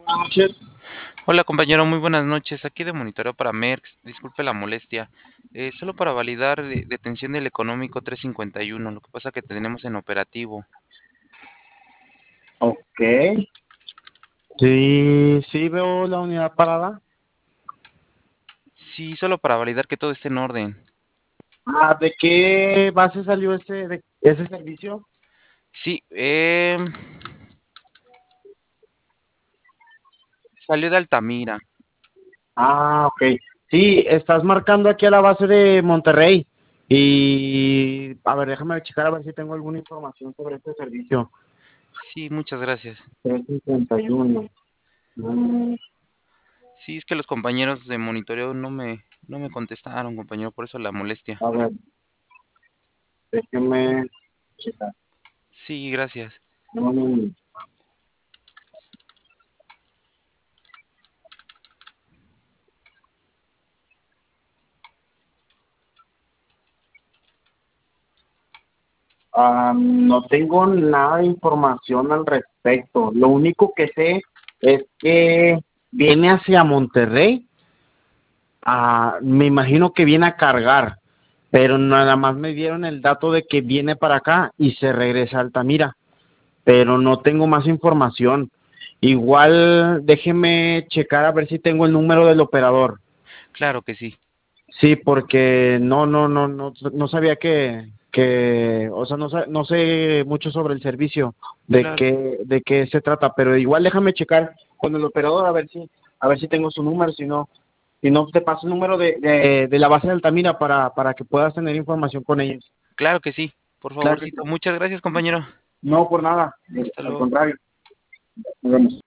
Noches. Hola compañero, muy buenas noches. Aquí de monitoreo para Merx. Disculpe la molestia. Solo para validar detención del económico 351. Lo que pasa que tenemos en operativo. Ok. Sí, sí veo la unidad parada. Sí, solo para validar que todo esté en orden. ¿De qué base salió ese servicio? Sí, salió de Altamira. Ok. Sí, estás marcando aquí a la base de Monterrey. Y a ver, déjame checar a ver si tengo alguna información sobre este servicio. Sí, muchas gracias. 351. Mm, Sí, es que los compañeros de monitoreo no me contestaron, compañero, por eso la molestia. a ver, déjeme checar. Sí, gracias. Mm, no tengo nada de información al respecto. Lo único que sé es que viene hacia Monterrey. Me imagino que viene a cargar, pero nada más me dieron el dato de que viene para acá y se regresa a Altamira, pero no tengo más información. Igual déjeme checar a ver si tengo el número del operador. Claro que sí. Sí, porque no sabía o sea, no sé mucho sobre el servicio, Claro. de qué se trata, pero igual déjame checar con el operador a ver si tengo su número, si no te paso el número de la base de Altamira para que puedas tener información con ellos. Claro que sí. Por Claro que sí. favorcito. Muchas gracias, compañero. No por nada, Hasta al luego. contrario. Nos vemos.